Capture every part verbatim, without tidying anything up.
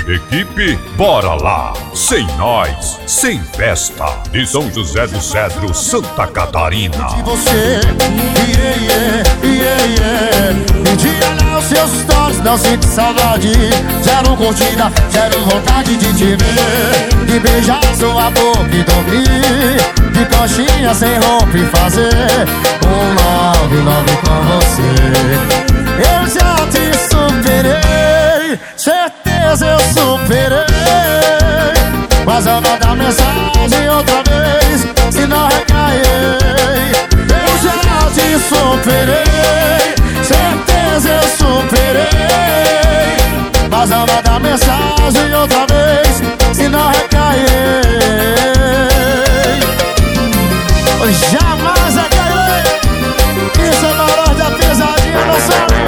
Equipe, bora lá! Sem nós, sem festa. De São José do Cedro, Santa Catarina. De você, yeah, yeah, yeah, yeah. E de olhar os seus stories, não sinto saudade. Zero curtida, zero vontade de te ver. De beijar sua boca e dormir. De coxinha sem roupa e fazer um love, love com você. Eu já te superei, certeza eu superei. Mas eu vou dar mensagem outra vez, se não recair. Eu já te superei, certeza eu superei. Mas eu vou dar mensagem outra vez, se não recair. Jamais recairei. Isso é valor da pesadinha, não sabe?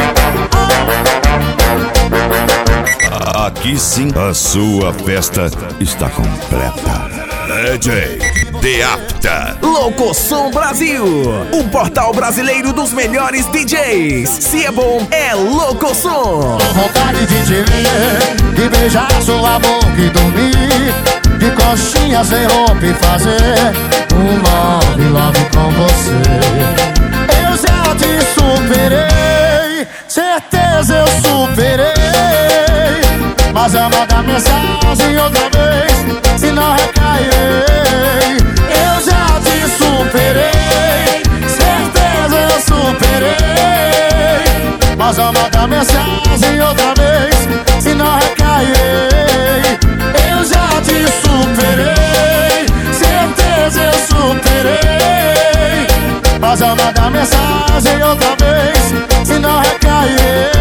Aqui sim, a sua festa está completa. D J Deapta. Locosom Brasil, o portal brasileiro dos melhores D Js. Se é bom, é Locosom. Vontade de te ver, de beijar sua boca e dormir. De coxinha sem roupa e fazer um love, love com você. Eu já te superei, certeza eu superei. Mas eu vou dar mensagem outra vez, se não recair. Eu já te superei, certeza eu superei. Mas eu vou dar mensagem outra vez, se não recair. Eu já te superei, certeza eu superei. Mas eu vou dar mensagem outra vez, se não recair.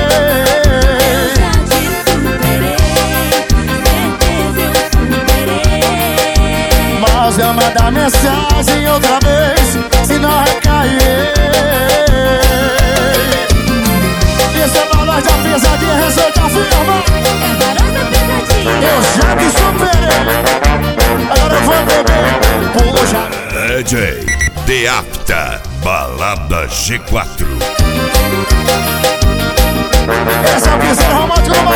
Mas eu mandar mensagem outra vez, se não recair. Esse é valor da pesadinha, receita firma. É valor da pesadinha. Eu já te superei, agora eu vou beber. Puxa. D J Deapta, Balada G quatro. Esse é o piseiro romântico.